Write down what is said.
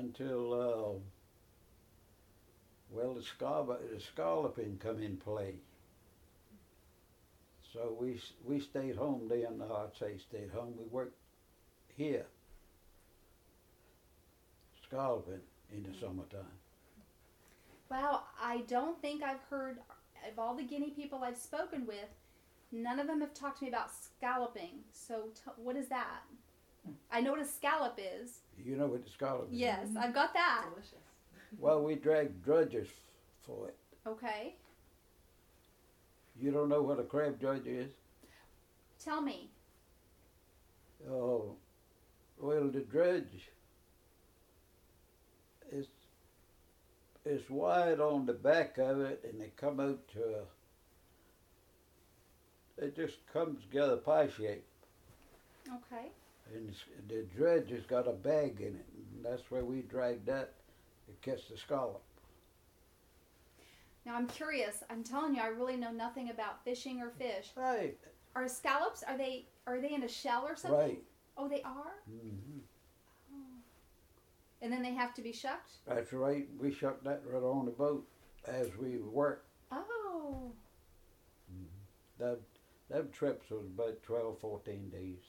until well, the scalloping come in play. So we stayed home then. No, I'd say stayed home. We worked here, scalloping in the summertime. Wow, I don't think I've heard of all the Guinea people I've spoken with. None of them have talked to me about scalloping. So what is that? I know what a scallop is. You know what the scalloping Yes, is? I've got that. Delicious. Well, we dragged drudges for it. Okay, You don't know what a crab drudge is? tell me. Oh, well, the dredge is wide on the back of it, and they come out to it just comes together pie shape. Okay. And the dredge has got a bag in it, and that's where we drag that to catch the scallop. Now I'm curious. I'm telling you, I really know nothing about fishing or fish. Right, Are scallops? Are they in a shell or something? right. Oh, they are. Hmm. And then they have to be shucked. That's right. We shucked that right on the boat as we worked. Oh. That trip was about 12, 14 days.